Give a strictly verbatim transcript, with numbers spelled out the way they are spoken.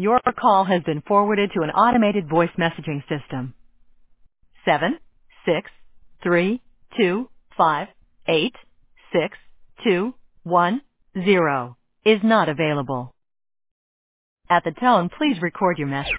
Your call has been forwarded to an automated voice messaging system. Seven, six, three, two, five, eight, six, two, one, zero is not available. At the tone, please record your message.